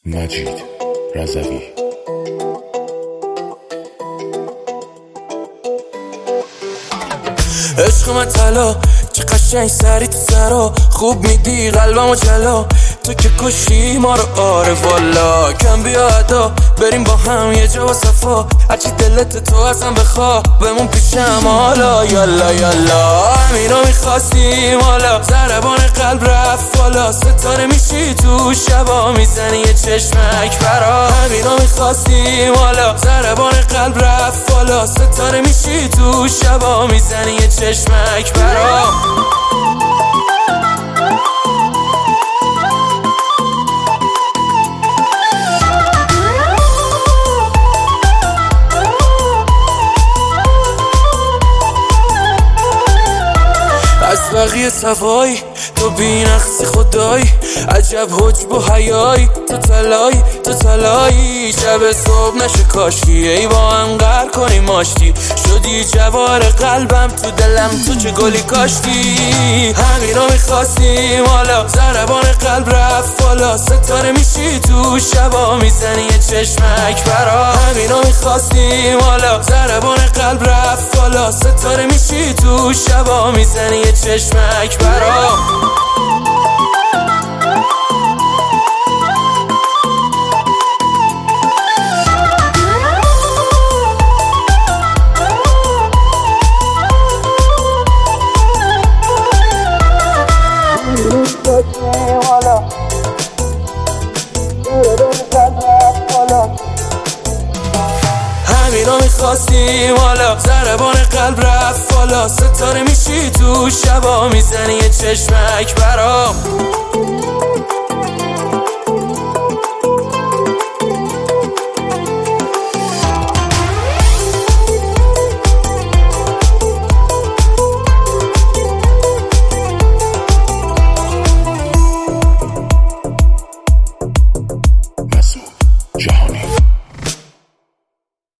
مجید رضوی. عشق من طلا چه قشنگ سری تو سرا خوب میدی قلبمو جلا تو که کشی ما رو آره والا کم بیا ادا بریم با هم یه جا و صفا هرچی دلت تو ازم بخوا بمون پیشم حالا یالا یالا همینو میخواستیم حالا ضربان قلب رفت بالا ستاره میشی تو شبا میزنی یه چشمک برا همینو میخواستیم حالا ضربان قلب رفت بالا ستاره میشی تو شبا میزنی یه چشمک برا از بقیه صفایی تو بی‌نقصی خدایی عجب حجب و حیایی تو تلایی شب صبح نشه کاشکی ای با هم قهر کنیم آشتی شدی جوار قلبم تو دلم تو چه گلی کاشتی همینو میخواستیم حالا ضربان قلب رفت بالا ستاره میشی تو شبا میزنی یه چشمک برا همینو میخواستیم حالا ضربان قلب رفت بالا ستاره میشی تو شبا میزنی یه چشمک برا همینو میخواستیم حالا ضربان قلب رفت بالا ستاره میشی تو شبا میزنی یه چشمک برا